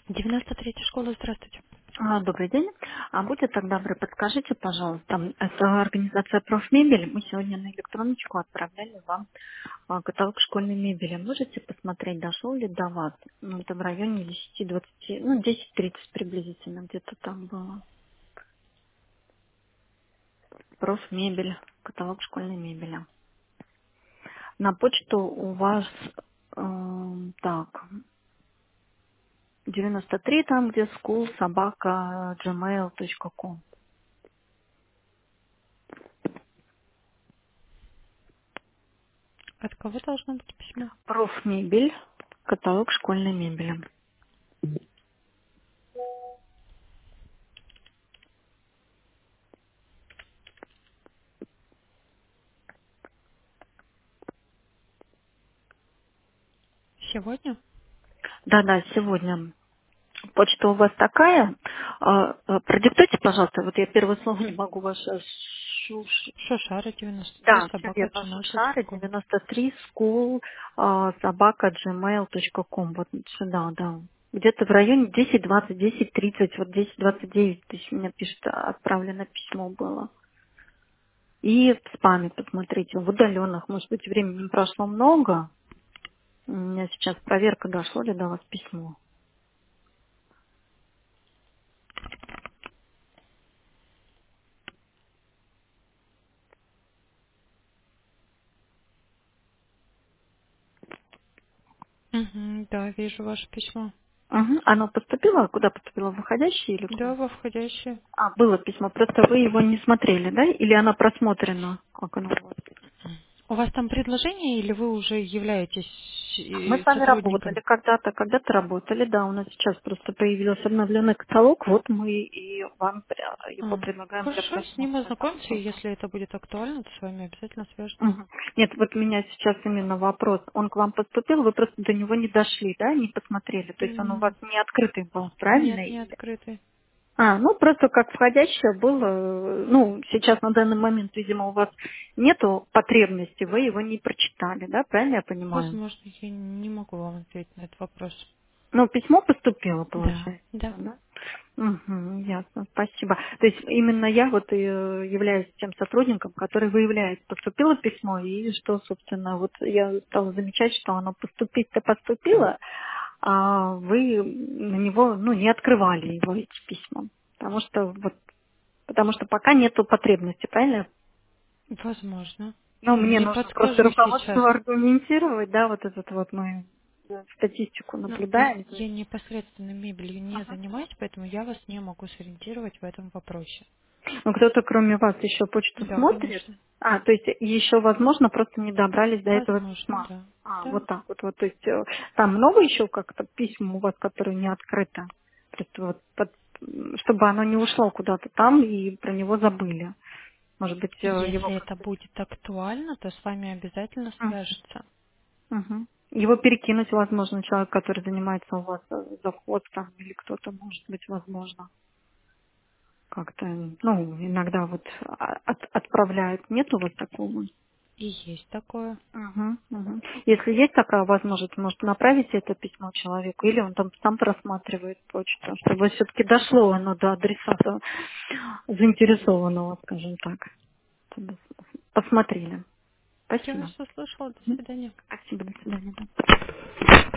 93-я школа, здравствуйте. Добрый день. Будьте так добры, подскажите, пожалуйста, это организация профмебель. Мы сегодня на электроночку отправляли вам каталог школьной мебели. Можете посмотреть, дошел ли до вас? Ну, это в районе 10-20, ну, 10-30 приблизительно где-то там было. Профмебель, каталог школьной мебели. На почту у вас, так, 93 там, где school, собака, gmail.com. От кого должно быть письмо? Профмебель, каталог школьной мебели. Сегодня? Да-да, сегодня. Почта у вас такая. Продиктуйте, пожалуйста. Вот я первое слово не могу ваше. Шошара 93, Да, все собака верно. Шушара, gmail.com. 93, school, собака, gmail.com. Вот сюда, да. Где-то в районе 10, 20, 10, 30, вот 10, 29 тысяч меня пишет, отправлено письмо было. И в спаме посмотрите, в удаленных, может быть, времени прошло много. У меня сейчас проверка, дошло ли до вас письмо. Угу, да, вижу ваше письмо. Мгм. Оно поступило? Куда поступило? В выходящее или Да, куда? во входящее. Было письмо, просто вы его не смотрели, да? Или оно просмотрено? Как оно у вас? У вас там предложение или вы уже являетесь Мы с вами сотрудником? работали когда-то работали, да, у нас сейчас просто появился обновленный каталог, вот мы и вам его предлагаем для Хорошо, с ним просмотра, да, ознакомься, и вот. если это будет актуально, то с вами обязательно свяжутся. Мгм. Нет, вот у меня сейчас именно вопрос, он к вам поступил, вы просто до него не дошли, да, не посмотрели, то есть он у вас не открытый был, правильно? Нет, не открытый. Ну просто как входящее было, ну, сейчас на данный момент, видимо, у вас нету потребности, вы его не прочитали, да, правильно я понимаю? Возможно, я не могу вам ответить на этот вопрос. Ну, письмо поступило, Да, получается, да. да? Угу, ясно, спасибо. То есть именно я вот и являюсь тем сотрудником, который выявляет, поступило письмо, и что, собственно, вот я стала замечать, что оно поступить-то поступило, а вы на него, ну, не открывали его, эти письма. Потому что пока нету потребности, правильно? Возможно. Ну, мне Не нужно просто подскажу сейчас. руководство аргументировать, да, вот этот вот мы статистику Но наблюдаем. То я есть. непосредственно мебелью не Ага. занимаюсь, поэтому я вас не могу сориентировать в этом вопросе. Ну, кто-то кроме вас еще почту Да, смотрит? конечно. То есть еще, возможно, просто не добрались до этого Возможно, письма. да. Вот Да. так вот. То есть там много еще как-то писем у вас, которые не открыты? Просто вот чтобы оно не ушло куда-то там и про него забыли. Может быть, его Если это как-то... будет актуально, то с вами обязательно свяжутся. Мгм. Его перекинуть, возможно, человек, который занимается у вас завхозом, или кто-то, может быть, возможно, как-то, ну, иногда вот отправляют. Нет у вас такого? И есть такое. Мгм, мгм. Если есть такая возможность, может, направите это письмо человеку, или он там сам просматривает почту, чтобы все-таки дошло оно до адресата заинтересованного, скажем так, чтобы посмотрели. Я Спасибо. вас услышала. До Мгм. свидания. Спасибо, до свидания. Да.